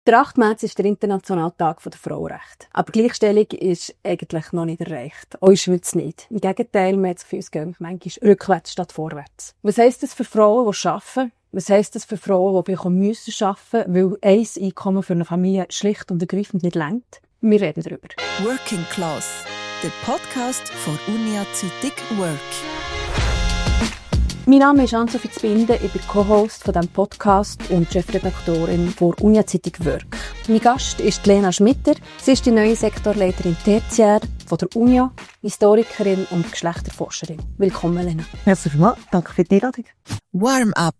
Der 8. März ist der internationale Tag der Frauenrechte. Aber Gleichstellung ist eigentlich noch nicht erreicht. Auch in der Schweiz nicht. Im Gegenteil, man hat das Gefühl, es geht manchmal rückwärts statt vorwärts. Was heisst das für Frauen, die arbeiten? Was heisst das für Frauen, die arbeiten müssen, weil ein Einkommen für eine Familie schlicht und ergreifend nicht reicht? Wir reden darüber. Working Class, der Podcast von Unia Zeitung Work. Mein Name ist Ann-Sophie Zbinden, ich bin Co-Host von diesem Podcast und Chefredaktorin von Unia Zeitung Work. Mein Gast ist Lena Schmitter. Sie ist die neue Sektorleiterin Tertiär von der Unia, Historikerin und Geschlechterforscherin. Willkommen, Lena. Herzlich willkommen, danke für die Einladung. Warm-up.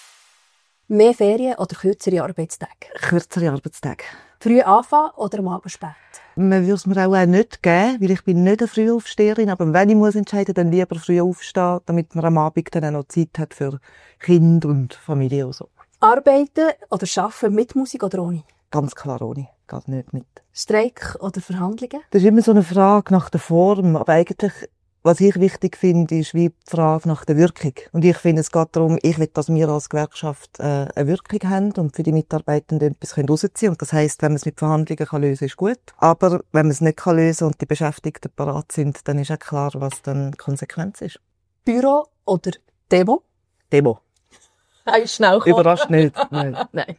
Mehr Ferien oder kürzere Arbeitstage? Kürzere Arbeitstage. Früh anfangen oder am Abend spät? Man würde es mir auch nicht geben, weil ich bin nicht eine Frühaufsteherin, aber wenn ich muss entscheiden, dann lieber früh aufstehen, damit man am Abend dann auch noch Zeit hat für Kinder und Familie und so. Arbeiten oder arbeiten mit Musik oder ohne? Ganz klar ohne, geht nicht mit. Streik oder Verhandlungen? Das ist immer so eine Frage nach der Form, aber eigentlich, was ich wichtig finde, ist wie die Frage nach der Wirkung. Und ich finde, es geht darum, ich will, dass wir als Gewerkschaft eine Wirkung haben und für die Mitarbeitenden etwas rausziehen können. Und das heisst, wenn man es mit Verhandlungen lösen kann, ist gut. Aber wenn man es nicht lösen kann und die Beschäftigten parat sind, dann ist auch klar, was dann die Konsequenz ist. Büro oder Demo? Demo. Ist schnell gekommen. Überrascht nicht. Nein. Nein.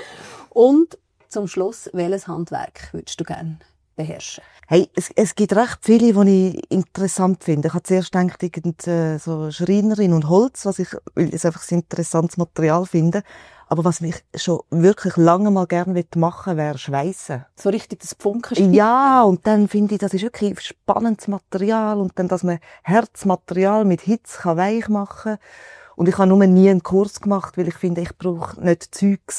Und zum Schluss, welches Handwerk würdest du gerne beherrschen? Hey, es gibt recht viele, die ich interessant finde. Ich habe zuerst gedacht, so Schreinerin und Holz, weil ich einfach ein interessantes Material finde. Aber was mich schon wirklich lange mal gerne machen will, wäre Schweissen. So richtig das Pfunken. Ja, und dann finde ich, das ist wirklich spannendes Material und dann, dass man Herzmaterial mit Hitze weich machen kann. Und ich habe nur nie einen Kurs gemacht, weil ich finde, ich brauche nicht Zeugs,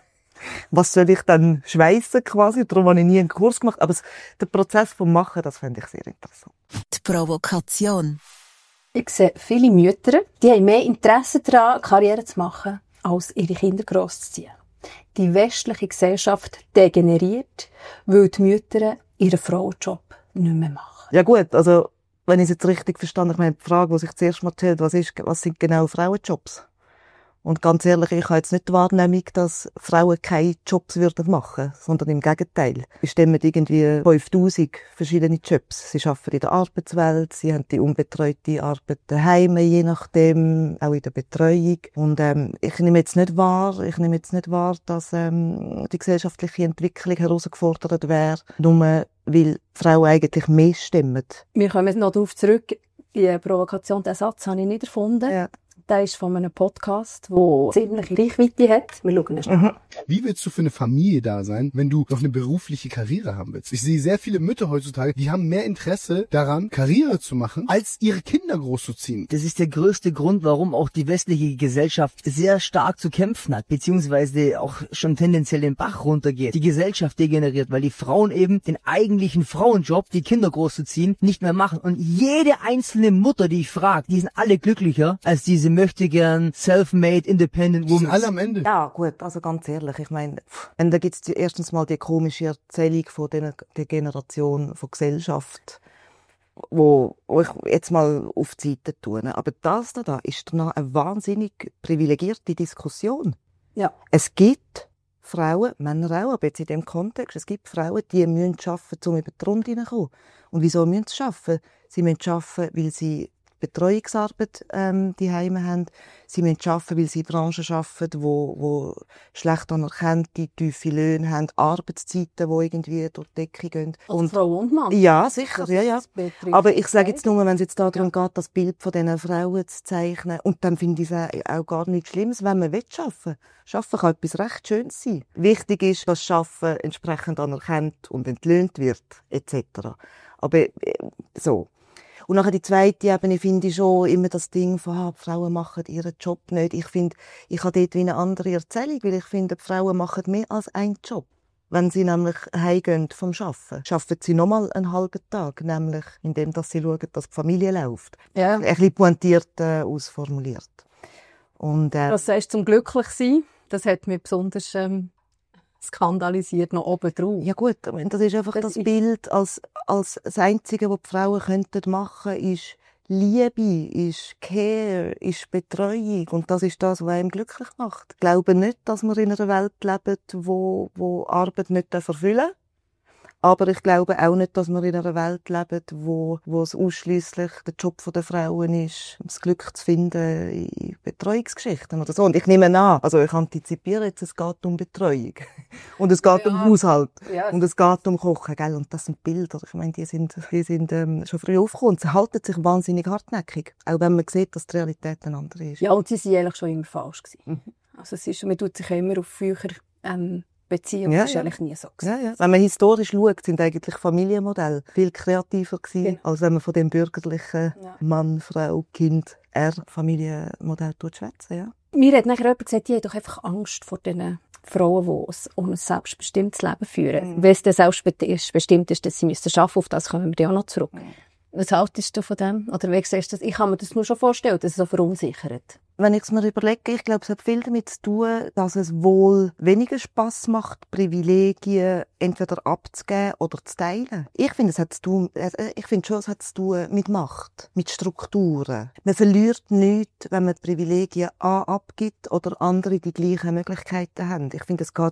was soll ich dann schweissen quasi? Darum habe ich nie einen Kurs gemacht. Aber der Prozess vom Machen, das finde ich sehr interessant. Die Provokation. Ich sehe viele Mütter, die haben mehr Interesse daran, Karriere zu machen, als ihre Kinder großzuziehen. Die westliche Gesellschaft degeneriert, weil die Mütter ihren Frauenjob nicht mehr machen. Ja gut, also wenn ich es jetzt richtig verstanden habe, ich meine, die Frage, die sich zuerst mal stellt, was sind genau Frauenjobs? Und ganz ehrlich, ich habe jetzt nicht die Wahrnehmung, dass Frauen keine Jobs machen würden, sondern im Gegenteil. Sie stemmen irgendwie 5000 verschiedene Jobs. Sie arbeiten in der Arbeitswelt, sie haben die unbetreute Arbeit daheim, je nachdem, auch in der Betreuung. Und ich nehme jetzt nicht wahr, dass die gesellschaftliche Entwicklung herausgefordert wäre, nur weil Frauen eigentlich mehr stemmen. Wir kommen noch darauf zurück. Die Provokation, den Satz habe ich nicht erfunden. Ja. Der ist von einem Podcast, der ziemlich Reichweite hat. Wir schauen es an. Wie willst du für eine Familie da sein, wenn du noch eine berufliche Karriere haben willst? Ich sehe sehr viele Mütter heutzutage, die haben mehr Interesse daran, Karriere zu machen, als ihre Kinder großzuziehen. Das ist der größte Grund, warum auch die westliche Gesellschaft sehr stark zu kämpfen hat, beziehungsweise auch schon tendenziell den Bach runtergeht. Die Gesellschaft degeneriert, weil die Frauen eben den eigentlichen Frauenjob, die Kinder großzuziehen, nicht mehr machen. Und jede einzelne Mutter, die ich frage, die sind alle glücklicher als diese möchte gern self-made, independent Die sind woman. alle am Ende. Ja, gut, also ganz ehrlich, ich meine, da gibt's erstens mal die komische Erzählung von der Generation von Gesellschaft, wo ich jetzt mal auf die Seite tue. Aber das da ist dann eine wahnsinnig privilegierte Diskussion. Ja. Es gibt Frauen, Männer auch, aber jetzt in dem Kontext, es gibt Frauen, die müssen arbeiten, um über die Runde hineinzukommen. Und wieso müssen sie arbeiten? Sie müssen arbeiten, weil sie Betreuungsarbeit die Heime haben. Sie müssen arbeiten, weil sie in Branchen arbeiten, wo schlecht anerkannte, tiefe Löhne haben, Arbeitszeiten, die irgendwie durch die Decke gehen. Und Frau und Mann. Ja, sicher, ja. Das betrifft Aber ich sage jetzt nur, wenn es jetzt darum Ja. geht, das Bild von diesen Frauen zu zeichnen, und dann finde ich es auch gar nichts Schlimmes, wenn man arbeiten will. Arbeiten kann etwas recht Schönes sein. Wichtig ist, dass Arbeiten entsprechend anerkannt und entlöhnt wird, etc. Aber so. Und nachher die zweite Ebene finde ich schon immer das Ding von, die Frauen machen ihren Job nicht. Ich finde, ich habe dort wie eine andere Erzählung, weil ich finde, die Frauen machen mehr als einen Job. Wenn sie nämlich heimgehen vom Arbeiten sie nochmal einen halben Tag, nämlich indem dass sie schauen, dass die Familie läuft. Ja. Ein bisschen pointiert ausformuliert. Und, Was sagst du zum Glücklichsein? Das hat mich besonders skandalisiert noch oben drauf. ja gut, ich meine, das ist einfach das Bild als das Einzige, was die Frauen machen könnten, ist Liebe, ist Care, ist Betreuung. Und das ist das, was einem glücklich macht. Ich glaube nicht, dass wir in einer Welt leben, wo Arbeit nicht erfüllen darf. Aber ich glaube auch nicht, dass wir in einer Welt leben, wo es ausschliesslich der Job der Frauen ist, das Glück zu finden in Betreuungsgeschichten oder so. Und ich nehme an, also ich antizipiere jetzt, es geht um Betreuung. Und es geht um Haushalt. Ja. Und es geht um Kochen, gell? Und das sind Bilder. Ich meine, die sind schon früh aufgekommen. Sie halten sich wahnsinnig hartnäckig. Auch wenn man sieht, dass die Realität eine andere ist. Ja, und sie sind eigentlich schon immer falsch gewesen. Also man tut sich immer auf früher, Beziehung, das ist eigentlich nie so gewesen. Ja. Wenn man historisch schaut, sind eigentlich Familienmodelle viel kreativer gewesen, als wenn man von dem bürgerlichen Mann, Frau, Kind, Familienmodell schwätzen. Ja. Mir hat nachher jemand gesagt, die haben doch einfach Angst vor den Frauen, die ein selbstbestimmtes Leben führen. Wenn es dann selbstbestimmt ist, dass sie arbeiten müssen, auf das kommen wir ja auch noch zurück. Was haltest du von dem? Oder wie siehst du das? Ich kann mir das nur schon vorstellen, dass es so verunsichert. Wenn ich es mir überlege, ich glaube, es hat viel damit zu tun, dass es wohl weniger Spass macht, Privilegien entweder abzugeben oder zu teilen. Ich finde, es hat schon zu tun mit Macht, mit Strukturen. Man verliert nichts, wenn man die Privilegien abgibt oder andere die gleichen Möglichkeiten haben. Ich finde, es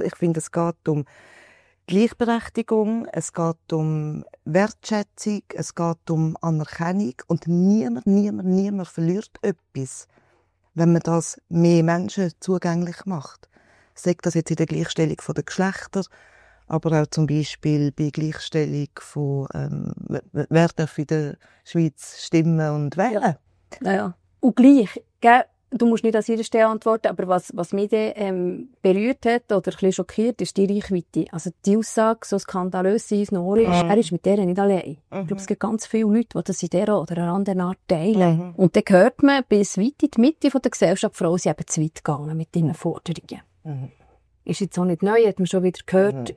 geht um Gleichberechtigung, es geht um Wertschätzung, es geht um Anerkennung und niemand verliert etwas, wenn man das mehr Menschen zugänglich macht. Sagt das jetzt in der Gleichstellung der Geschlechter, aber auch zum Beispiel bei Gleichstellung von wer darf in der Schweiz stimmen und wählen. Ja. Und gleich, gell? Du musst nicht an jeder Stelle antworten, aber was mich dann berührt hat oder ein bisschen schockiert, ist die Reichweite. Also die Aussage, so skandalös in unseren Ohren ist, er ist mit der nicht allein. Ich glaube, es gibt ganz viele Leute, die das in dieser oder einer anderen Art teilen. Und dann hört man, bis weit in die Mitte der Gesellschaft, Frauen sind eben zu weit gegangen mit ihren Forderungen. Ist jetzt auch nicht neu, hat man schon wieder gehört.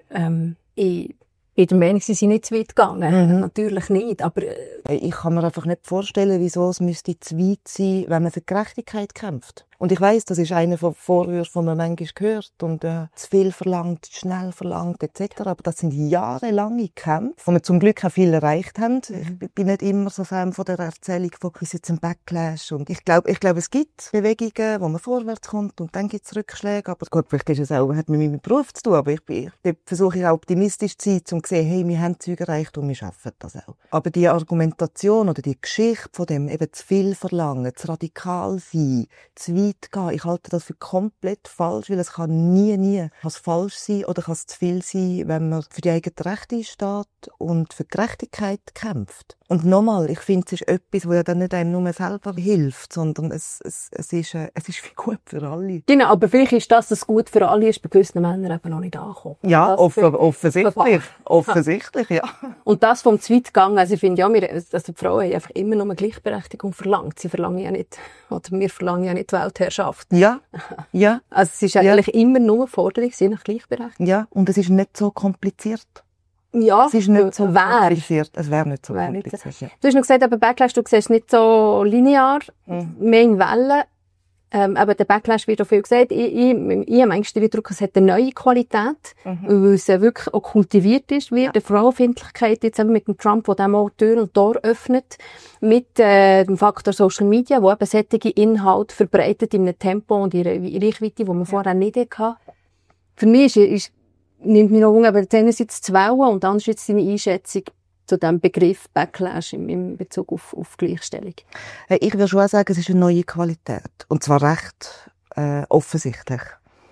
Ich bin der Meinung, sie sind nicht zu weit gegangen. Natürlich nicht, aber ich kann mir einfach nicht vorstellen, wieso es müsste zu weit sein, wenn man für Gerechtigkeit kämpft. Und ich weiss, das ist einer von Vorwürfen, die man manchmal hört und zu viel verlangt, zu schnell verlangt etc. Aber das sind jahrelange Kämpfe, wo wir zum Glück auch viel erreicht haben. Ich bin nicht immer so Fan von der Erzählung von «Es ist jetzt ein Backlash». Und ich glaube, es gibt Bewegungen, wo man vorwärts kommt und dann gibt es Rückschläge. Aber gut, vielleicht ist es auch, hat mit meinem Beruf zu tun, aber ich versuche auch optimistisch zu sein, um zu sehen, hey, wir haben Zeug erreicht und wir schaffen das auch. Aber die Argumentation oder die Geschichte von dem eben zu viel verlangen, zu radikal sein, zu weit gehen, ich halte das für komplett falsch, weil es kann nie falsch sein oder kann es zu viel sein, wenn man für die eigenen Rechte einsteht und für Gerechtigkeit kämpft. Und nochmal, ich finde, es ist etwas, das ja dann nicht einem nur selber hilft, sondern es ist viel gut für alle. Genau, aber vielleicht ist das gut für alle, ist bei gewissen Männern eben noch nicht angekommen. Ja, offensichtlich. Offensichtlich, ja. Und das vom Zweitgang, also ich finde ja, die Frauen haben einfach immer nur Gleichberechtigung verlangt. Sie verlangen ja nicht, oder wir verlangen ja nicht die Weltherrschaft. Ja. Also es ist eigentlich immer nur eine Forderung nach Gleichberechtigung. Ja, und es ist nicht so kompliziert. Ja, es ist nicht so kompliziert. Es wäre nicht so kompliziert. Ja. Du hast noch gesagt, aber Backlash, du siehst nicht so linear, mehr in Wellen. Aber der Backlash wird auch viel gesagt. Ich habe eigentlich den Eindruck, es hat eine neue Qualität, weil es wirklich auch kultiviert ist, wird. Die Frauenfeindlichkeit jetzt eben mit dem Trump, der dem auch Tür und Tor öffnet, mit dem Faktor Social Media, wo eben solche Inhalte verbreitet in einem Tempo und in einer Reichweite, die man vorher nicht hatte. Für mich nimmt mich noch Wunder, aber einerseits zu Wellen und andererseits deine Einschätzung zu diesem Begriff Backlash in Bezug auf Gleichstellung. Ich würde schon sagen, es ist eine neue Qualität. Und zwar recht offensichtlich.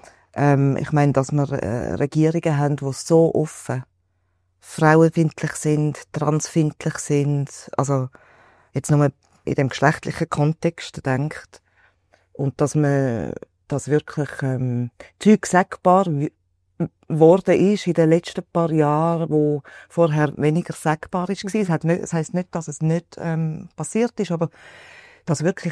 Ich meine, dass wir Regierungen haben, die so offen frauenfeindlich sind, transfeindlich sind, also jetzt nur in dem geschlechtlichen Kontext denkt. Und dass man das wirklich Zeug sagbar worden ist in den letzten paar Jahren, wo vorher weniger sagbar ist. Es heisst nicht, dass es nicht passiert ist, aber dass wirklich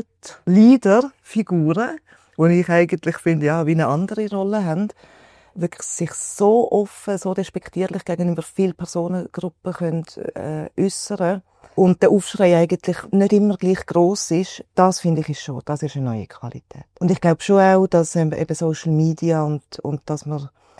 Weltleader-Figuren, die ich eigentlich finde, ja, wie eine andere Rolle haben, wirklich sich so offen, so despektierlich gegenüber vielen Personengruppen können äußern und der Aufschrei eigentlich nicht immer gleich gross ist, das finde ich das ist eine neue Qualität. Und ich glaube schon auch, dass eben Social Media und dass man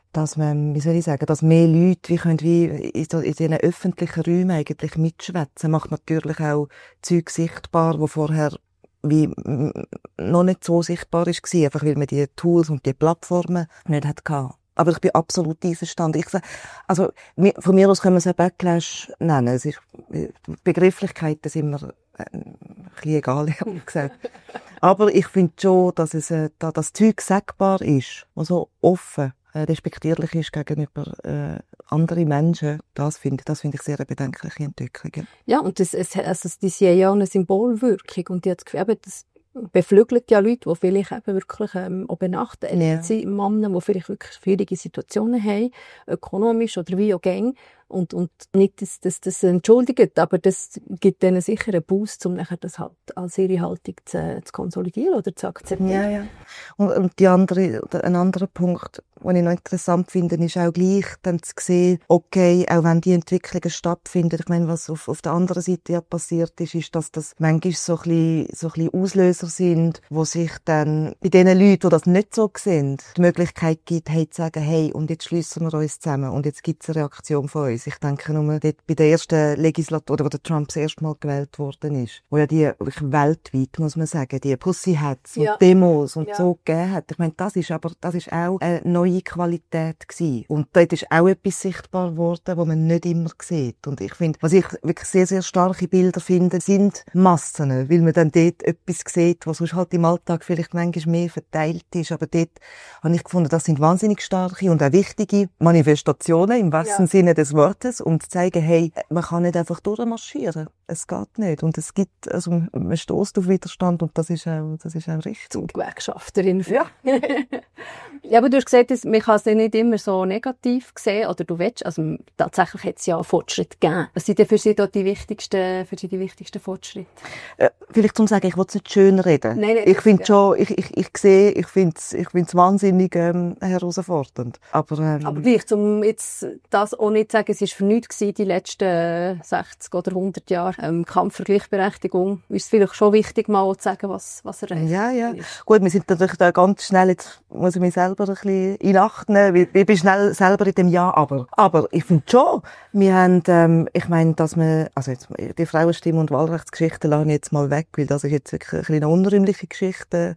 dass man, wie soll ich sagen, dass mehr Leute wie in diesen öffentlichen Räumen eigentlich mitschwätzen, macht natürlich auch Zeug sichtbar, wo vorher wie noch nicht so sichtbar war, einfach weil man die Tools und die Plattformen nicht hatte. Aber ich bin absolut einverstanden. Also, von mir aus können wir es auch Backlash nennen. Es ist, Begrifflichkeiten sind mir ein bisschen egal, ehrlich gesagt. Aber ich finde schon, dass da das Zeug sagbar ist, was so offen, respektierlich ist gegenüber anderen Menschen. Das finde ich sehr eine bedenkliche Entwicklung. Ja, und die sind ja eine Symbolwirkung. Und ich habe das Gefühl, eben, das beflügelt ja Leute, die vielleicht eben wirklich auch benachteiligt sind, Männer, die vielleicht wirklich schwierige Situationen haben, ökonomisch oder wie auch gäng. Und nicht, dass das entschuldigt, aber das gibt denen sicher einen Boost, um nachher das halt als ihre Haltung zu konsolidieren oder zu akzeptieren. Ja, ja. Und ein anderer Punkt, den ich noch interessant finde, ist auch gleich dann zu sehen, okay, auch wenn die Entwicklungen stattfinden, ich meine, was auf der anderen Seite ja passiert ist, dass das manchmal so ein bisschen Auslöser sind, wo sich dann bei den Leuten, die das nicht so sehen, die Möglichkeit gibt, hey, zu sagen, hey, und jetzt schliessen wir uns zusammen und jetzt gibt es eine Reaktion von uns. Ich denke nur dort bei der ersten Legislatur, wo der Trump das erste Mal gewählt worden ist, wo ja die wirklich weltweit, muss man sagen, die Pussy Hats und Demos und so gegeben hat. Ich meine, das ist auch eine neue Qualität gewesen. Und dort ist auch etwas sichtbar worden, was man nicht immer sieht. Und ich finde, was ich wirklich sehr, sehr starke Bilder finde, sind Massen, weil man dann dort etwas sieht, was sonst halt im Alltag vielleicht manchmal mehr verteilt ist. Aber dort habe ich gefunden, das sind wahnsinnig starke und auch wichtige Manifestationen im wahrsten Sinne des Wortes, um zu zeigen, hey, man kann nicht einfach durchmarschieren. Es geht nicht. Und es gibt, also, man stößt auf Widerstand und das ist auch richtig. Zum Gewerkschafterin. Ja. Ja, aber du hast gesagt, man kann es nicht immer so negativ sehen, oder du willst, also tatsächlich hat es ja einen Fortschritt gegeben. Was sind denn für Sie da die wichtigsten Fortschritte? Vielleicht zum sagen, ich will es nicht schön reden. Nein, ich finde schon, ich finde es wahnsinnig herausfordernd. Aber gleich, um jetzt das auch nicht zu sagen, es war für nichts gewesen, die letzten 60 oder 100 Jahre Kampf für Gleichberechtigung. Ist es vielleicht schon wichtig, mal zu sagen, was erreicht ist. Gut, wir sind natürlich da ganz schnell, jetzt muss ich mich selber ein bisschen in Acht nehmen, weil ich bin schnell selber in dem Jahr, aber ich finde schon, wir haben, ich meine, dass man, also jetzt, die Frauenstimme und Wahlrechtsgeschichte lasse ich jetzt mal weg, weil das ist jetzt wirklich eine unrühmliche Geschichte,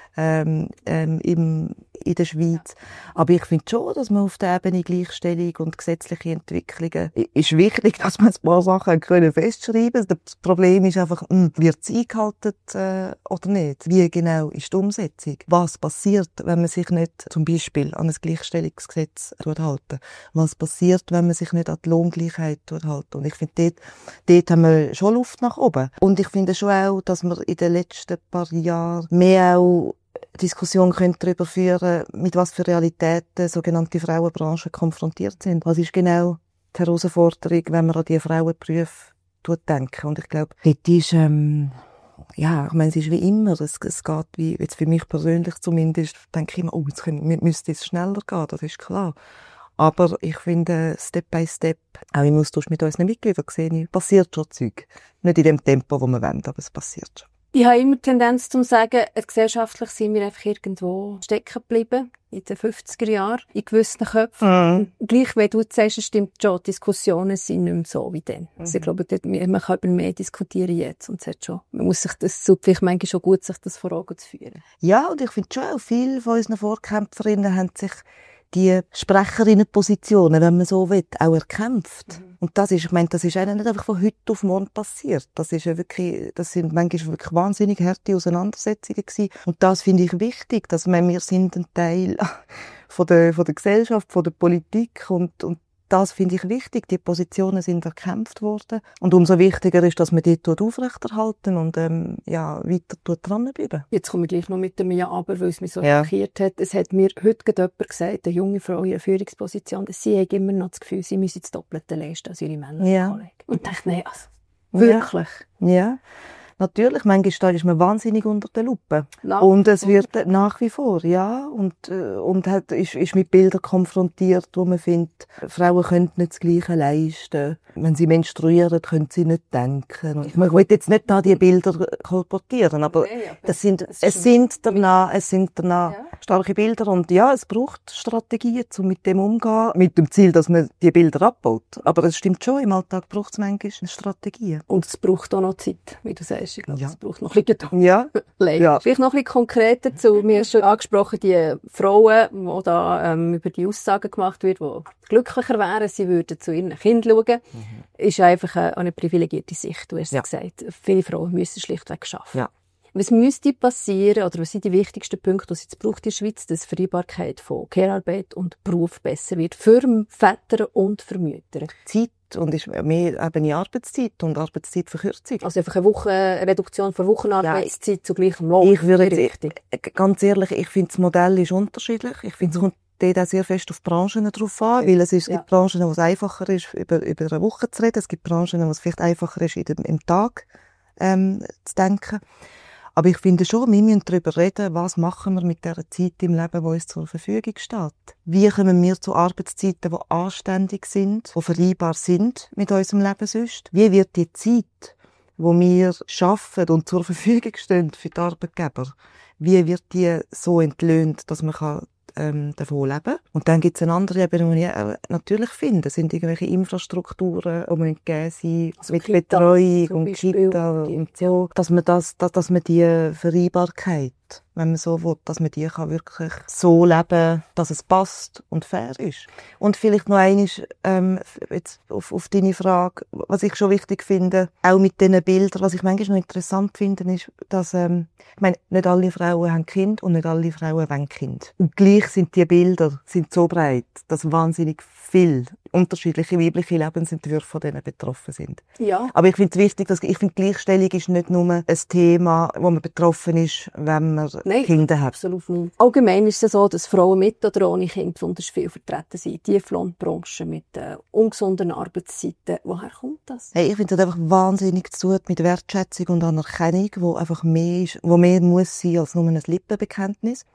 in der Schweiz. Aber ich finde schon, dass man auf der Ebene Gleichstellung und gesetzliche Entwicklungen ist wichtig, dass man ein paar Sachen festschreiben können. Das Problem ist einfach, wird es eingehalten oder nicht? Wie genau ist die Umsetzung? Was passiert, wenn man sich nicht zum Beispiel an ein Gleichstellungsgesetz halten? Was passiert, wenn man sich nicht an die Lohngleichheit halten? Und ich finde, dort haben wir schon Luft nach oben. Und ich finde schon auch, dass wir in den letzten paar Jahren mehr auch Diskussion darüber führen, mit was für Realitäten sogenannte Frauenbranchen konfrontiert sind. Was ist genau die Herausforderung, wenn man an die Frauenberufe denken? Und ich glaube, dort ist, ich meine, es ist wie immer, es geht wie, jetzt für mich persönlich zumindest, denke ich immer, müsste es schneller gehen, das ist klar. Aber ich finde, Step by Step, auch im Austausch mit unseren Mitgliedern, sehe ich, passiert schon Zeug. Nicht in dem Tempo, das wir wollen, aber es passiert schon. Ich habe immer die Tendenz zu sagen, gesellschaftlich sind wir einfach irgendwo stecken geblieben, in den 50er Jahren, in gewissen Köpfen. Gleich, wie du sagst, stimmt schon, Diskussionen sind nicht mehr so wie dann. Also ich glaube, man kann über mehr diskutieren jetzt und es hat schon, man muss sich das, vielleicht manchmal schon gut, sich das vor Augen zu führen. Ja, und ich finde schon auch, viele von unseren Vorkämpferinnen haben sich die Sprecherinnenpositionen, wenn man so will, auch erkämpft. Und das ist, ich meine, das ist eigentlich nicht einfach von heute auf morgen passiert. Das ist ja wirklich, das sind manchmal wirklich wahnsinnig harte Auseinandersetzungen gewesen. Und das finde ich wichtig, dass wir sind ein Teil von der Gesellschaft, von der Politik und das finde ich wichtig. Die Positionen sind erkämpft worden. Und umso wichtiger ist, dass man die aufrechterhalten und, weiter dranbleiben. Jetzt komme ich gleich noch mit dem Ja, aber, weil es mich so schockiert hat. Es hat mir heute jemand gesagt, eine junge Frau in einer Führungsposition, dass sie hat immer noch das Gefühl, sie müsse das Doppelte leisten als ihre männlichen Kollegen. Und ich dachte, nein, also, wirklich. Ja. Natürlich, manchmal ist man wahnsinnig unter der Lupe. Und es wird nach wie vor, ja. Und ist mit Bildern konfrontiert, wo man findet, Frauen können nicht das Gleiche leisten. Wenn sie menstruieren, können sie nicht denken. Und man will jetzt nicht da die Bilder kolportieren, aber es sind danach starke Bilder. Und ja, es braucht Strategien, um mit dem umzugehen. Mit dem Ziel, dass man die Bilder abbaut. Aber es stimmt schon, im Alltag braucht es manchmal eine Strategie. Und es braucht auch noch Zeit, wie du sagst. Ich glaube, es braucht noch ein bisschen Geduld. Ja. Ja. Vielleicht noch ein bisschen konkreter dazu. Wir haben schon angesprochen, die Frauen, die da über die Aussagen gemacht wird, die glücklicher wären, sie würden zu ihren Kindern schauen, ist einfach eine privilegierte Sicht. Du hast es gesagt. Viele Frauen müssen schlichtweg arbeiten. Ja. Was müsste passieren, oder was sind die wichtigsten Punkte, die es jetzt braucht in der Schweiz, dass die Vereinbarkeit von Care-Arbeit und Beruf besser wird, für Väter und für Mütter? Zeit und ist mehr eben die Arbeitszeit und Arbeitszeitverkürzung. Also einfach eine Reduktion von Wochenarbeitszeit zu gleichem Lohn. Ich würde ganz ehrlich, ich finde, das Modell ist unterschiedlich. Ich finde, es kommt dort auch sehr fest auf Branchen drauf an, weil es gibt Branchen, wo es einfacher ist, über eine Woche zu reden. Es gibt Branchen, wo es vielleicht einfacher ist, im Tag zu denken. Aber ich finde schon, wir müssen darüber reden, was machen wir mit der Zeit im Leben, die uns zur Verfügung steht. Wie kommen wir zu Arbeitszeiten, die anständig sind, die vereinbar sind mit unserem Leben sonst? Wie wird die Zeit, die wir arbeiten und zur Verfügung stehen für die Arbeitgeber, wie wird die so entlöhnt, dass man davon leben. Und dann gibt es eine andere Ebene, die ich natürlich finde. Es sind irgendwelche Infrastrukturen, die gegeben sind, also mit Kita, Betreuung und Kita und so. Dass man die Vereinbarkeit, wenn man so will, dass man die kann wirklich so leben, dass es passt und fair ist. Und vielleicht noch einmal, jetzt auf deine Frage, was ich schon wichtig finde, auch mit diesen Bildern, was ich manchmal noch interessant finde, ist, dass, ich meine, nicht alle Frauen haben Kind und nicht alle Frauen wollen Kind. Und gleich sind die Bilder so breit, dass wahnsinnig viel unterschiedliche weibliche Lebensentwürfe von denen betroffen sind. Ja. Aber ich finde es wichtig, Gleichstellung ist nicht nur ein Thema, wo man betroffen ist, wenn man Kinder hat. Absolut nicht. Allgemein ist es so, dass Frauen mit oder ohne Kind besonders viel vertreten sind. Tieflohnbranche mit ungesunden Arbeitszeiten. Woher kommt das? Hey, ich finde das einfach wahnsinnig zu tun mit Wertschätzung und Anerkennung, wo einfach mehr ist, wo mehr muss sein als nur ein Lippenbekenntnis.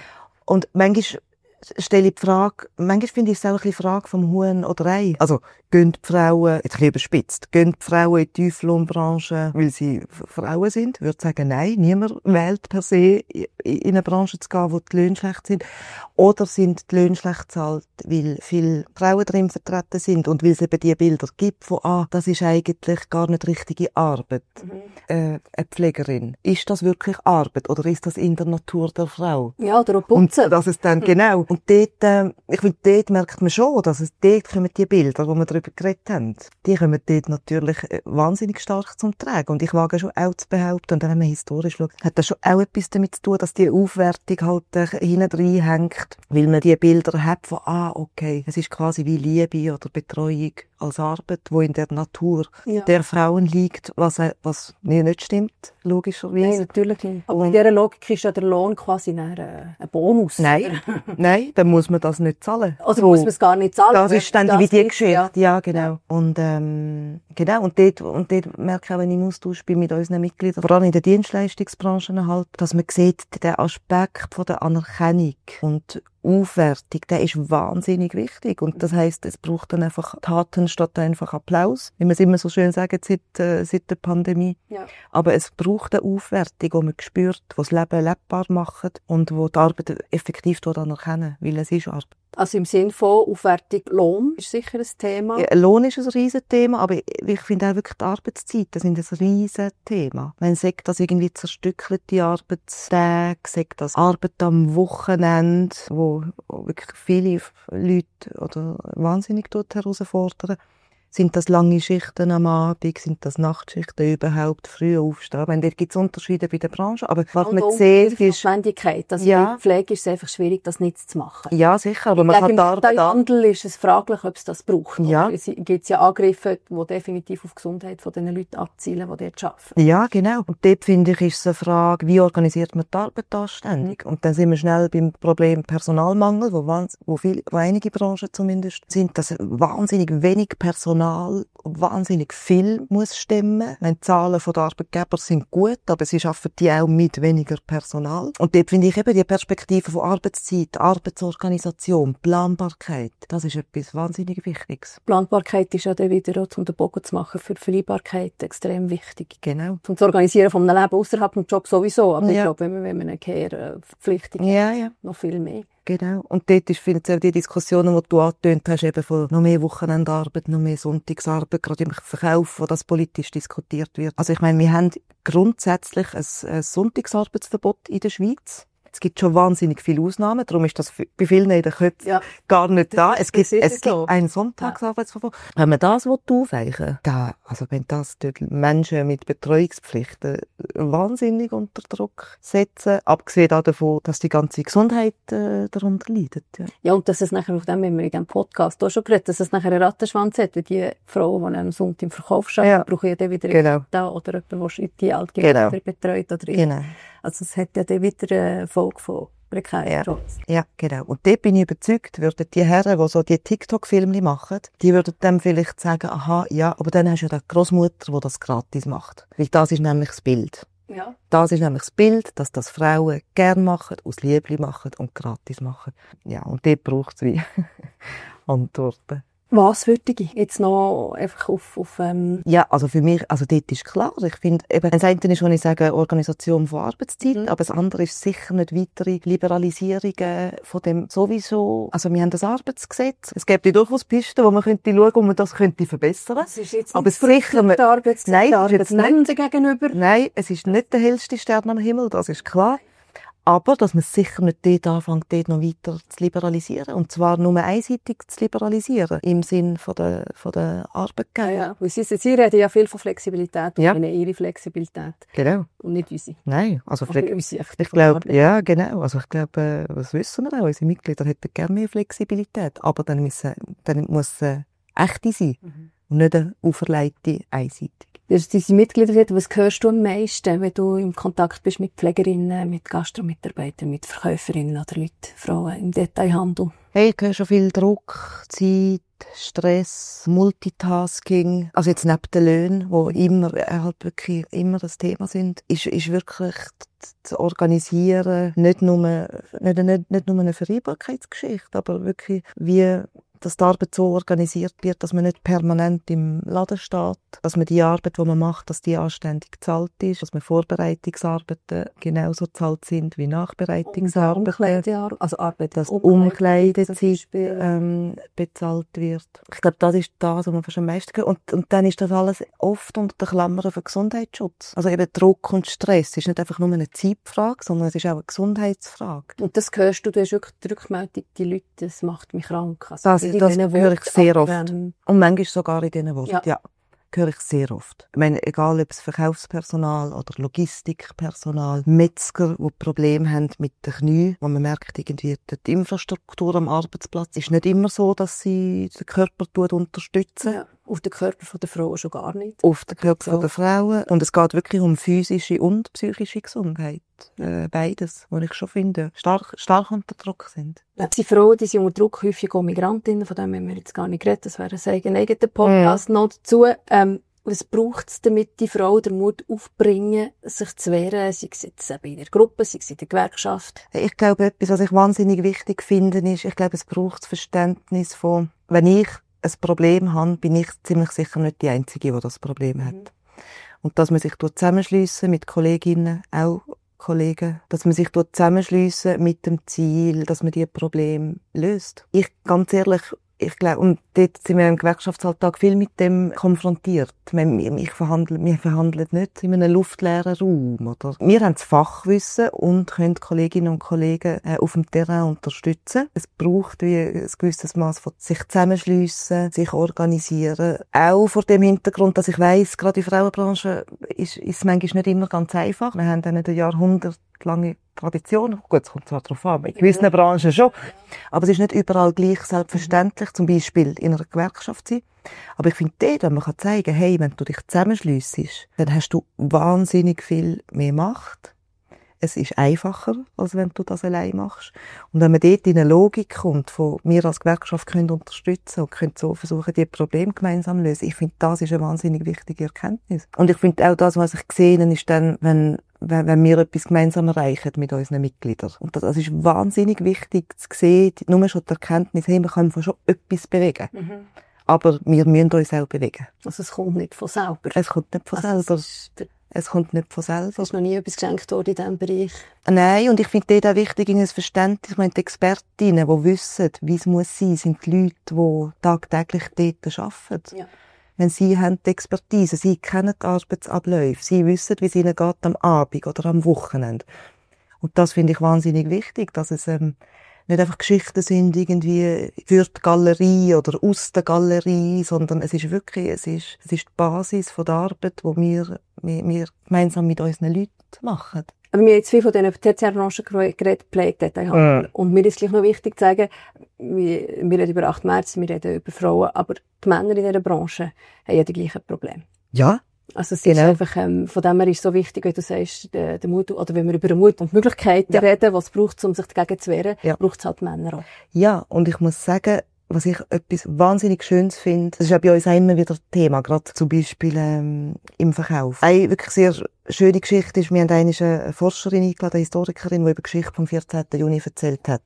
Und manchmal stelle ich die Frage, manchmal finde ich es auch ein bisschen Frage vom Huhn oder Ei. Also, gehen die Frauen, jetzt ein bisschen überspitzt, gehen die Frauen in die Tieflohnbranche, weil sie Frauen sind? Ich würde sagen, nein, niemand wählt per se, in eine Branche zu gehen, wo die Löhne schlecht sind. Oder sind die Löhne schlecht gezahlt, weil viele Frauen drin vertreten sind und weil es eben die Bilder gibt von, das ist eigentlich gar nicht richtige Arbeit. Eine Pflegerin. Ist das wirklich Arbeit oder ist das in der Natur der Frau? Ja, oder auch Putzen. Und dass es dann, genau. Und dort, ich finde, dort merkt man schon, dass es dort kommen die Bilder, die wir darüber geredet haben, die kommen dort natürlich wahnsinnig stark zum Tragen. Und ich wage schon auch zu behaupten, und wenn man historisch schaut, hat das schon auch etwas damit zu tun, dass die Aufwertung halt hinten reinhängt, weil man die Bilder hat von, okay, es ist quasi wie Liebe oder Betreuung als Arbeit, wo in der Natur der Frauen liegt, was nicht stimmt, logischerweise. Nein, natürlich nicht. Aber in dieser Logik ist ja der Lohn quasi ein Bonus. Nein, dann muss man das nicht zahlen. Also muss man es gar nicht zahlen. Das ist ständig wie die Geschichte. Ja, genau. Und dort merke ich auch, wenn ich im Austausch bin mit unseren Mitgliedern, vor allem in den Dienstleistungsbranchen halt, dass man sieht, der Aspekt von der Anerkennung und Aufwertung, der ist wahnsinnig wichtig. Und das heisst, es braucht dann einfach Taten statt einfach Applaus. Wie wir es immer so schön sagen seit der Pandemie. Ja. Aber es braucht eine Aufwertung, die man spürt, die das Leben lebbar macht und wo die Arbeit effektiv anerkennen, weil es ist Arbeit. Also im Sinne von Aufwertung Lohn ist sicher ein Thema. Ja, Lohn ist ein Riesenthema, aber ich finde auch wirklich die Arbeitszeiten sind ein Riesenthema. Man sagt das irgendwie zerstückelte Arbeitstage, sagt das Arbeit am Wochenende, wo wirklich viele Leute oder wahnsinnig dort herausfordern. Sind das lange Schichten am Abend? Sind das Nachtschichten überhaupt? Früh aufstehen? Da gibt es Unterschiede bei der Branche. Aber was man sieht, ist... Notwendigkeit. Also in der Pflege ist es einfach schwierig, das nicht zu machen. Ja, sicher. Aber man kann die Arbeit... Im Handel ist es fraglich, ob es das braucht. Ja. Es gibt ja Angriffe, die definitiv auf die Gesundheit von den Leuten abzielen, die dort arbeiten. Ja, genau. Und dort, finde ich, ist es eine Frage, wie organisiert man die Arbeit anständig? Und dann sind wir schnell beim Problem Personalmangel, wo einige Branchen zumindest sind, dass wahnsinnig wenig Personal Personal wahnsinnig viel muss stemmen. Die Zahlen der Arbeitgeber sind gut, aber sie arbeiten die auch mit weniger Personal. Und dort finde ich eben die Perspektive von Arbeitszeit, Arbeitsorganisation, Planbarkeit, das ist etwas wahnsinnig Wichtiges. Planbarkeit ist ja dann wieder, um den Bogen zu machen, für die Vereinbarkeit extrem wichtig. Genau. Zum zu organisieren von einem Leben außerhalb des Jobs sowieso, aber Ja. ich glaube, wenn man eine Care-Verpflichtung Ja. hat, noch viel mehr. Genau. Und dort ist vielleicht auch die Diskussionen, die du angetönt hast, eben von noch mehr Wochenendarbeit, noch mehr Sonntagsarbeit, gerade im Verkauf, wo das politisch diskutiert wird. Also ich meine, wir haben grundsätzlich ein Sonntagsarbeitsverbot in der Schweiz. Es gibt schon wahnsinnig viele Ausnahmen, darum ist das bei vielen in den Köpfen gar nicht da. Es gibt ein Sonntagsarbeitsverbot. Wenn man das aufweichen will, also wenn das Menschen mit Betreuungspflichten wahnsinnig unter Druck setzen, abgesehen davon, dass die ganze Gesundheit darunter leidet. Ja, und dass es nachher, auf dem haben wir in diesem Podcast auch schon geredet, dass es nachher einen Rattenschwanz hat, weil die Frauen, die am Sonntag im Verkauf arbeiten, brauchen ja dann wieder da oder jemanden, der die Altgeber betreut. Oder Also es hat ja dann wieder eine Folge von prekären Jobs. Ja, genau. Und dort bin ich überzeugt, würden die Herren, die so die TikTok-Filme machen, die würden dann vielleicht sagen, aha, ja, aber dann hast du ja die Großmutter, die das gratis macht. Weil das ist nämlich das Bild. Ja. Das ist nämlich das Bild, dass das Frauen gern machen, aus Liebe machen und gratis machen. Ja, und dort braucht es wie Antworten. Was würde ich jetzt noch einfach auf Ja, also für mich, also dort ist klar, ich finde, eben, das eine ist, wenn ich sage, Organisation von Arbeitszeit, aber das andere ist sicher nicht weitere Liberalisierungen von dem sowieso. Also wir haben das Arbeitsgesetz. Es gibt ja durchaus Pisten, wo man könnte schauen, ob man das könnte verbessern. Das ist jetzt aber nicht sicher der Arbeitsnehmenden gegenüber. Nein, es ist nicht der hellste Stern am Himmel, das ist klar. Aber, dass man sicher nicht dort anfängt, dort noch weiter zu liberalisieren. Und zwar nur einseitig zu liberalisieren. Im Sinn von der Arbeitgeber. Ja, weil sie reden ja viel von Flexibilität. Und ihre Flexibilität. Genau. Und nicht unsere. Nein, also ich glaube, ja, genau. Also ich glaube, das wissen wir auch. Unsere Mitglieder hätten gerne mehr Flexibilität. Aber dann muss echte sein. Und nicht eine auferlegte einseitig. Diese Mitglieder, was hörst du am meisten, wenn du im Kontakt bist mit Pflegerinnen, mit Gastromitarbeitern, mit Verkäuferinnen oder Leuten, Frauen im Detailhandel? Hey, ich höre schon viel Druck, Zeit, Stress, Multitasking. Also jetzt neben den Löhnen, die immer, halt wirklich immer das Thema sind, ist wirklich zu organisieren, nicht nur eine Vereinbarkeitsgeschichte, aber wirklich wie dass die Arbeit so organisiert wird, dass man nicht permanent im Laden steht, dass man die Arbeit, die man macht, dass die anständig gezahlt ist, dass man Vorbereitungsarbeiten genauso gezahlt sind wie Nachbereitungsarbeiten. Also Arbeit, dass Umkleidezeit bezahlt wird. Ich glaube, das ist das, was man fast am meisten hört. Und dann ist das alles oft unter den Klammern für Gesundheitsschutz. Also eben Druck und Stress ist nicht einfach nur eine Zeitfrage, sondern es ist auch eine Gesundheitsfrage. Und das hörst du hast wirklich die Rückmeldung, die Leute, das macht mich krank. Also das höre ich sehr oft. Und manchmal sogar in diesen Worten. Ja, höre ich sehr oft. Ich meine, egal ob es Verkaufspersonal oder Logistikpersonal, Metzger, die Probleme haben mit den Knien, wo man merkt, irgendwie die Infrastruktur am Arbeitsplatz ist nicht immer so, dass sie den Körper unterstützen. Ja, auf den Körper der Frauen schon gar nicht. Auf den Körper der Frauen. Und es geht wirklich um physische und psychische Gesundheit. Beides, was ich schon finde, stark unter Druck sind. Die Frauen, die sind unter Druck, häufig auch Migrantinnen, von dem haben wir jetzt gar nicht geredet, das wäre ein eigener Podcast noch dazu. Was braucht es, damit die Frauen den Mut aufbringen, sich zu wehren, sei es jetzt in der Gruppe, sei es in der Gewerkschaft? Ich glaube, etwas, was ich wahnsinnig wichtig finde, ist, ich glaube, es braucht das Verständnis von, wenn ich ein Problem habe, bin ich ziemlich sicher nicht die Einzige, die das Problem hat. Und dass man sich zusammenschliessen mit Kolleginnen, auch Kollegen, dass man sich zusammenschliessen mit dem Ziel, dass man die Probleme löst. Ganz ehrlich, ich glaube, und dort sind wir im Gewerkschaftsalltag viel mit dem konfrontiert. Wir verhandeln nicht in einem luftleeren Raum, oder? Wir haben das Fachwissen und können Kolleginnen und Kollegen auf dem Terrain unterstützen. Es braucht wie ein gewisses Maß von sich zusammenschliessen, sich organisieren. Auch vor dem Hintergrund, dass ich weiss, gerade in der Frauenbranche ist es manchmal nicht immer ganz einfach. Wir haben dann eine jahrhundertlange Tradition. Gut, es kommt zwar darauf an, in gewissen Branchen schon. Aber es ist nicht überall gleich selbstverständlich, zum Beispiel in einer Gewerkschaft sein. Aber ich finde dort, wenn man zeigen kann, hey, wenn du dich zusammenschliessest, dann hast du wahnsinnig viel mehr Macht. es ist einfacher, als wenn du das allein machst. Und wenn man dort in eine Logik kommt, von wir als Gewerkschaft können unterstützen und können so versuchen, die Probleme gemeinsam zu lösen, ich finde, das ist eine wahnsinnig wichtige Erkenntnis. Und ich finde auch das, was ich gesehen habe, ist dann, wenn wir etwas gemeinsam erreichen mit unseren Mitgliedern. Und das ist wahnsinnig wichtig zu sehen, nur schon die Erkenntnis, hey, wir können schon etwas bewegen. Aber wir müssen uns auch bewegen. Also es kommt nicht von selber. Es kommt nicht von selber. Es kommt nicht von selber. Es ist noch nie etwas geschenkt worden in diesem Bereich. Nein, und ich finde dort auch wichtig, in ein Verständnis, die Expertinnen, die wissen, wie es muss sein, sind die Leute, die tagtäglich dort arbeiten. Ja. Wenn sie haben die Expertise, sie kennen die Arbeitsabläufe, sie wissen, wie es ihnen geht am Abend oder am Wochenende. Und das finde ich wahnsinnig wichtig, dass es nicht einfach Geschichten sind irgendwie für die Galerie oder aus der Galerie, sondern es ist wirklich, es ist die Basis von der Arbeit, die wir gemeinsam mit unseren Leuten machen. Aber wir haben jetzt viel von diesen Tertiärbranchen geredet, Pflegedetail. Und mir ist gleich noch wichtig zu sagen, wir reden über 8 März, wir reden über Frauen, aber die Männer in dieser Branche haben ja die gleichen Probleme. Ja. Also es ist einfach, von dem her ist es so wichtig, wenn du sagst, der Mut, oder wenn wir über den Mut und die Möglichkeiten reden, was es braucht, um sich dagegen zu wehren, braucht es halt Männer auch. Ja, und ich muss sagen, was ich etwas wahnsinnig Schönes finde, das ist auch bei uns auch immer wieder Thema, gerade zum Beispiel im Verkauf. Eine wirklich sehr schöne Geschichte ist, wir haben eine Forscherin eingeladen, eine Historikerin, die über die Geschichte vom 14. Juni erzählt hat,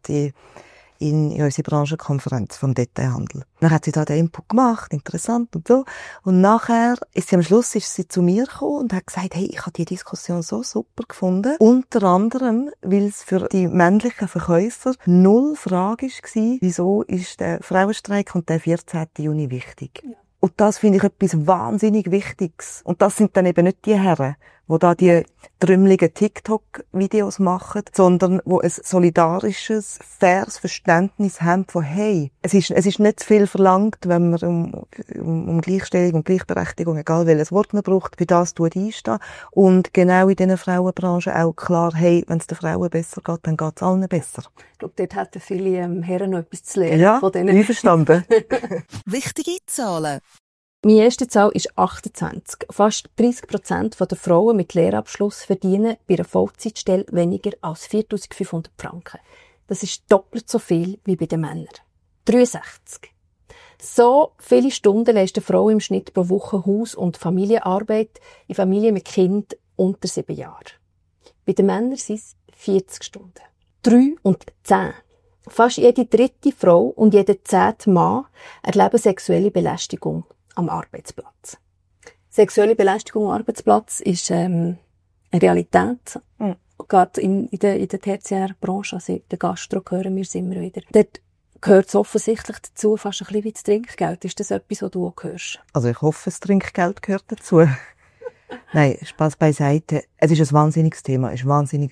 in unserer Branchenkonferenz vom Detailhandel. Dann hat sie da den Input gemacht, interessant und so. Und nachher ist sie am Schluss zu mir gekommen und hat gesagt, hey, ich habe die Diskussion so super gefunden. Unter anderem, weil es für die männlichen Verkäufer null Frage war, wieso ist der Frauenstreik und der 14. Juni wichtig. Ja. Und das finde ich etwas wahnsinnig Wichtiges. Und das sind dann eben nicht die Herren, die da die trümmeligen TikTok-Videos machen, sondern wo ein solidarisches, faires Verständnis haben von, hey, es ist nicht zu viel verlangt, wenn man um Gleichstellung und Gleichberechtigung, egal welches Wort man braucht, für das einstehen. Und genau in dieser Frauenbranche auch klar, hey, wenn es den Frauen besser geht, dann geht es allen besser. Ich glaube, dort hätten viele Herren noch etwas zu lernen. Von denen. Einverstanden. Wichtige Zahlen. Meine erste Zahl ist 28. Fast 30% der Frauen mit Lehrabschluss verdienen bei einer Vollzeitstelle weniger als 4'500 Franken. Das ist doppelt so viel wie bei den Männern. 63. So viele Stunden leisten Frauen im Schnitt pro Woche Haus- und Familienarbeit in Familien mit Kindern unter 7 Jahren. Bei den Männern sind es 40 Stunden. 3 und 10. Fast jede 3. Frau und jeder 10. Mann erleben sexuelle Belästigung am Arbeitsplatz. Sexuelle Belästigung am Arbeitsplatz ist eine Realität. Gerade in der Tertiärbranche, also in der Gastro hören wir es immer wieder. Dort gehört es offensichtlich dazu, fast ein bisschen wie das Trinkgeld. Ist das etwas, was du auch hörst? Also ich hoffe, das Trinkgeld gehört dazu. Nein, Spaß beiseite. Es ist ein wahnsinniges Thema. Es ist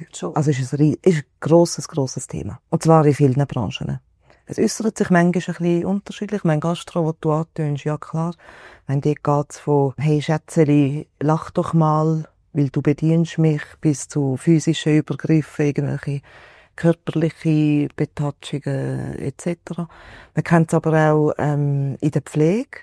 ein grosses Thema. Und zwar in vielen Branchen. Es äußert sich manchmal ein bisschen unterschiedlich. Mein Gastro, was du antönst, ja klar. Wenn dort geht's von, hey Schätzeli, lach doch mal, weil du bedienst mich, bis zu physischen Übergriffen, irgendwelche körperliche Betatschungen etc. Man kennt es aber auch in der Pflege,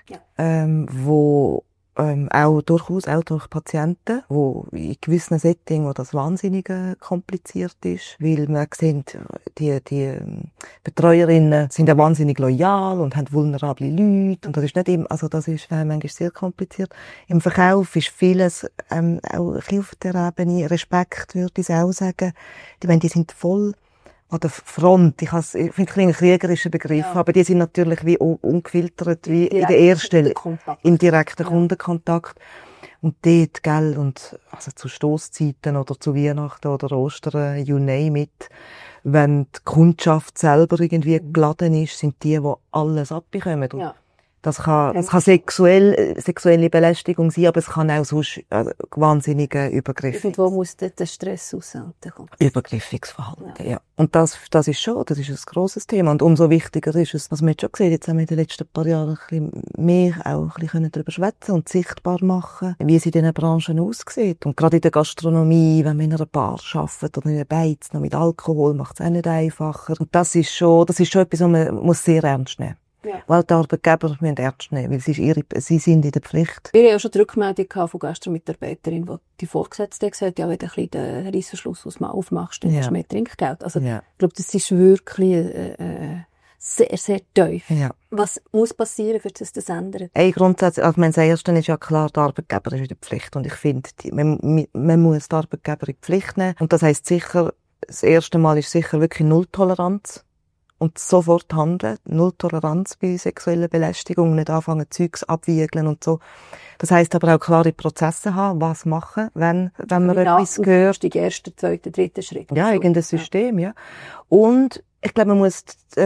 wo auch durchaus auch durch Patienten, wo in gewissen Settings, wo das wahnsinnig kompliziert ist, weil man sieht, die Betreuerinnen sind ja wahnsinnig loyal und haben vulnerable Leute und das ist nicht immer, also das ist manchmal sehr kompliziert. Im Verkauf ist vieles auch ein bisschen auf der Ebene Respekt, würde ich auch sagen. Die sind voll an der Front. Ich finde ein kriegerischer Begriff, aber die sind natürlich wie ungefiltert, wie in der ersten, im direkten Kundenkontakt. Und dort, gell, und, also zu Stosszeiten oder zu Weihnachten oder Ostern, you name it, wenn die Kundschaft selber irgendwie geladen ist, sind die alles abbekommen. Ja. Das kann sexuelle Belästigung sein, aber es kann auch sonst wahnsinnige Übergriffe. Irgendwo muss der Stress rauskommen. Übergriffiges Verhalten, ja. Und das ist ein grosses Thema. Und umso wichtiger ist es, was wir jetzt schon gesehen haben, jetzt haben wir in den letzten paar Jahren ein bisschen mehr auch ein bisschen darüber schwätzen und sichtbar machen, wie es in diesen Branchen aussieht. Und gerade in der Gastronomie, wenn man in einer Bar arbeitet oder in einer Beiz noch mit Alkohol, macht es auch nicht einfacher. Und das ist schon etwas, was man sehr ernst nehmen muss. Ja. Weil die Arbeitgeber müssen ernst nehmen, weil sie sind in der Pflicht. Wir haben ja schon die Rückmeldung von Gastromitarbeiterin, die die Vorgesetzte gesagt hat, ja, wenn du ein bisschen den Reisverschluss aufmachst, dann hast du mehr Trinkgeld. Also, ich glaube, das ist wirklich sehr, sehr tief. Ja. Was muss passieren, für das ändert? Ein Grundsatz, also das Erste ist ja klar, der Arbeitgeber ist in der Pflicht. Und ich finde, man muss den Arbeitgeber in die Pflicht nehmen. Und das heisst sicher, das erste Mal ist sicher wirklich Nulltoleranz. Und sofort handeln. Nulltoleranz bei sexueller Belästigung, nicht anfangen, Zeugs abwiegeln und so. Das heisst aber auch klare Prozesse haben, was machen, wenn man etwas hört. Die erste, zweite, dritte Schritt. Ja, irgendein System, ja. Und ich glaube, man muss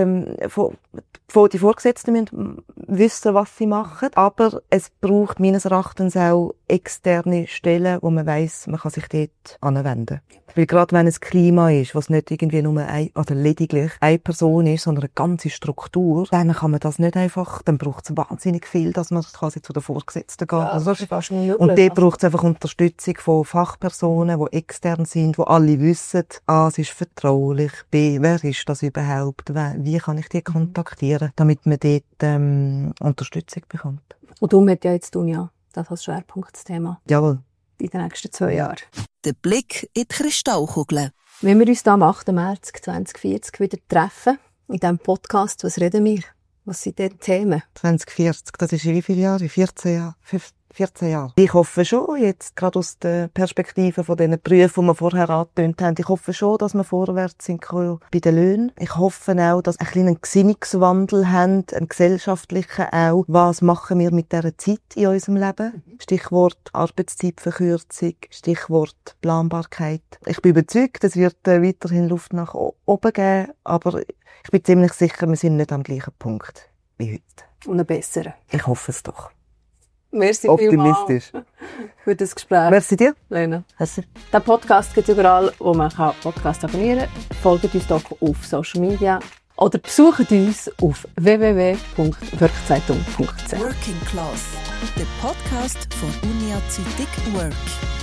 die Vorgesetzten müssen wissen, was sie machen, aber es braucht meines Erachtens auch externe Stellen, wo man weiss, man kann sich dort anwenden. Weil gerade wenn es Klima ist, was nicht irgendwie nur lediglich eine Person ist, sondern eine ganze Struktur, dann kann man das nicht einfach, dann braucht es wahnsinnig viel, dass man quasi zu den Vorgesetzten geht. Ja, also, das ist fast nicht möglich. und dort braucht es einfach Unterstützung von Fachpersonen, die extern sind, die alle wissen, A, es ist vertraulich, B, wer ist das überhaupt, wie kann ich die kontaktieren, damit man dort Unterstützung bekommt. Und darum hat ja jetzt Dunja das als Schwerpunktthema. Jawohl. In den nächsten 2 Jahren. Der Blick in die Kristallkugel. Wenn wir uns da am 8. März 2040 wieder treffen, in diesem Podcast, was reden wir? Was sind dort Themen? 2040, das ist in wie viele Jahre? 14 Jahre? 14 Jahre. Ich hoffe schon, jetzt gerade aus der Perspektive von diesen Berufen, die wir vorher angetönt haben, ich hoffe schon, dass wir vorwärts sind bei den Löhnen. Ich hoffe auch, dass wir einen Gesinnungswandel haben, einen gesellschaftlichen auch. Was machen wir mit dieser Zeit in unserem Leben? Stichwort Arbeitszeitverkürzung, Stichwort Planbarkeit. Ich bin überzeugt, es wird weiterhin Luft nach oben geben, aber ich bin ziemlich sicher, wir sind nicht am gleichen Punkt wie heute. Und einen besseren. Ich hoffe es doch. Merci Optimistisch. für das Gespräch. Merci dir. Lena. Merci. Den Podcast gibt es überall, wo man Podcast abonnieren kann. Folgt uns doch auf Social Media oder besucht uns auf www.workzeitung.ch. Working Class, der Podcast von Unia Zütig Work.